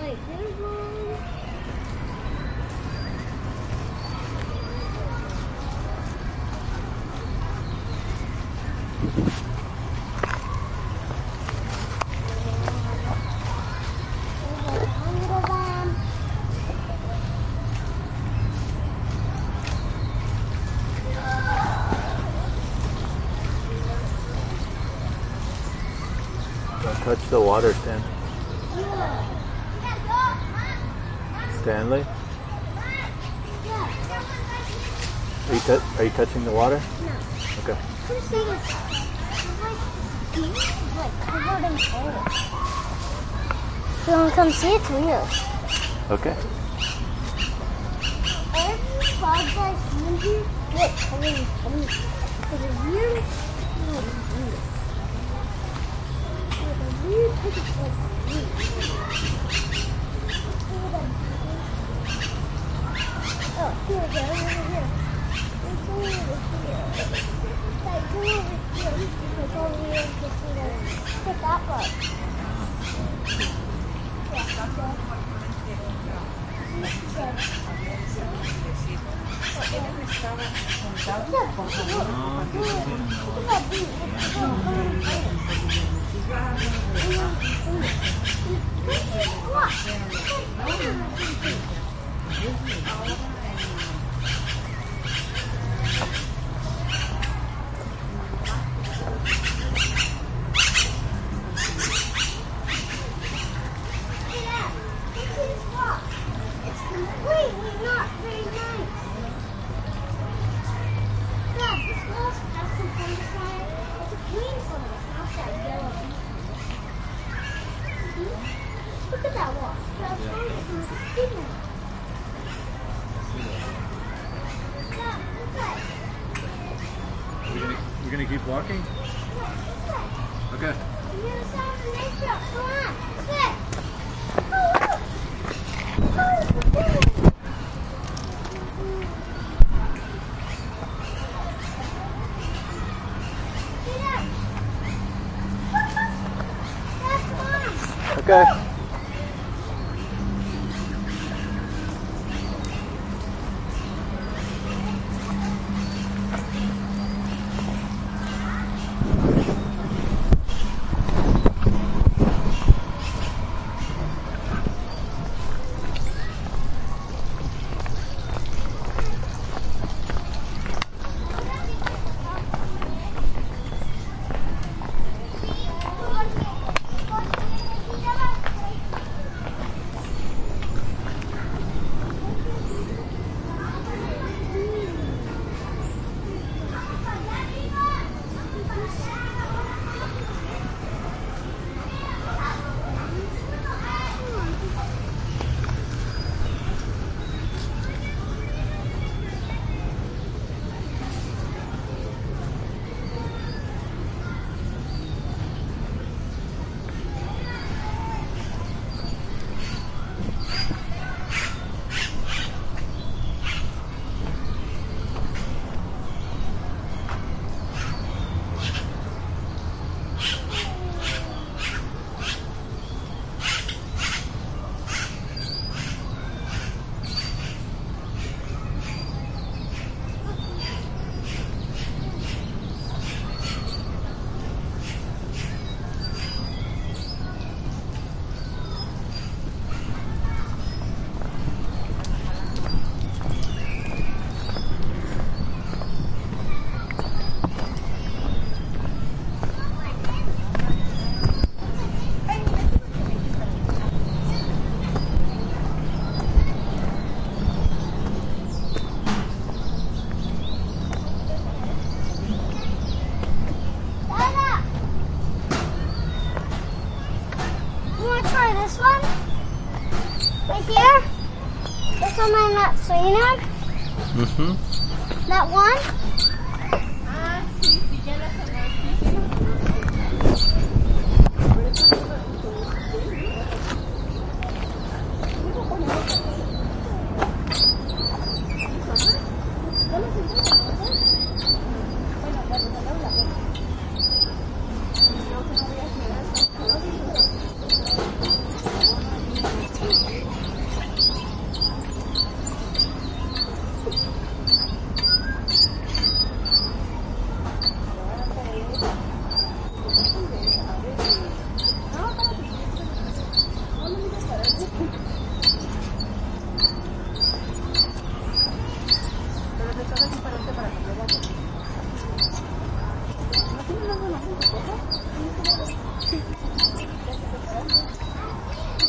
Don't touch the water, Stan. Stanley? Are you touching the water? No. Okay. This thing is like covered in coal. If you want to come see, it's weird. Okay. Every bug I see in here gets covered in coal. It's a weird, weird type of oh, here we go, over here. It's over here. Like, go over here. It's over here to see the, get that bug. Look at that wall. We're gonna keep walking? Okay. Come on, Okay. this one? Right here? This one I'm not seeing it. Mm-hmm. That one?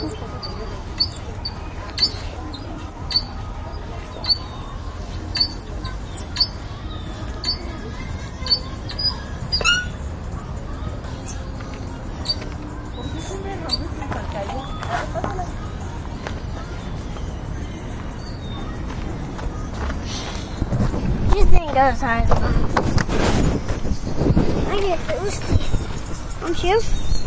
Just didn't go as high as mine. I get thirsty. Don't you?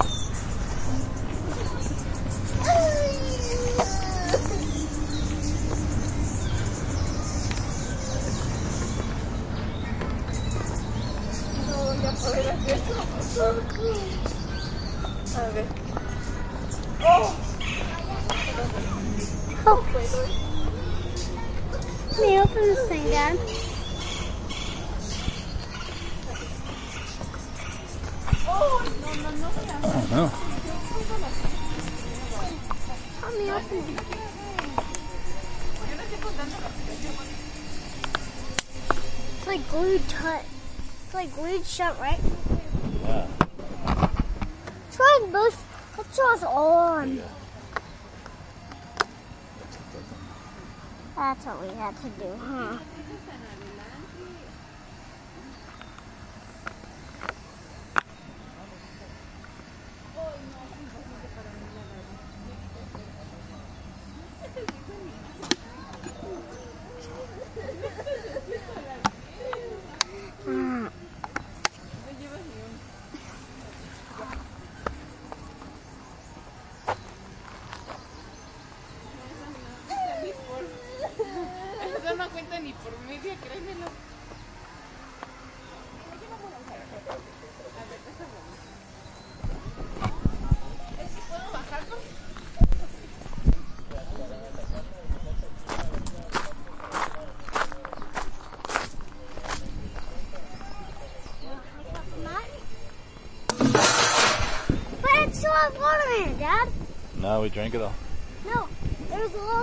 Oh. Let me open this thing, Dad. Oh no. Let me open it. It's like glued shut. It's like glued shut, right? Yeah. Try both. Let's try us all on. Yeah. That's what we had to do, huh? No cuenta ni por media, créemelo. ¿Es que puedo bajarlo? But it's still have water in it, Dad. No, we drank it all. No, there's a little